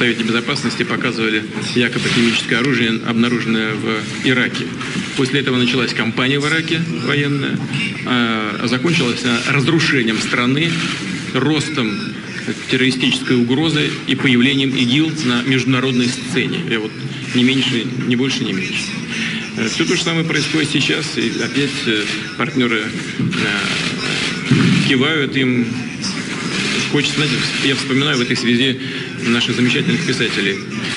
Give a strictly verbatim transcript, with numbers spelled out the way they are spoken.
Совете Безопасности показывали якобы химическое оружие, обнаруженное в Ираке. После этого началась кампания в Ираке военная, а закончилась разрушением страны, ростом террористической угрозы и появлением ИГИЛ на международной сцене. И вот не меньше, не больше, не меньше. Все то же самое происходит сейчас, и опять партнеры кивают им. Хочется, знаете, я вспоминаю в этой связи наших замечательных писателей.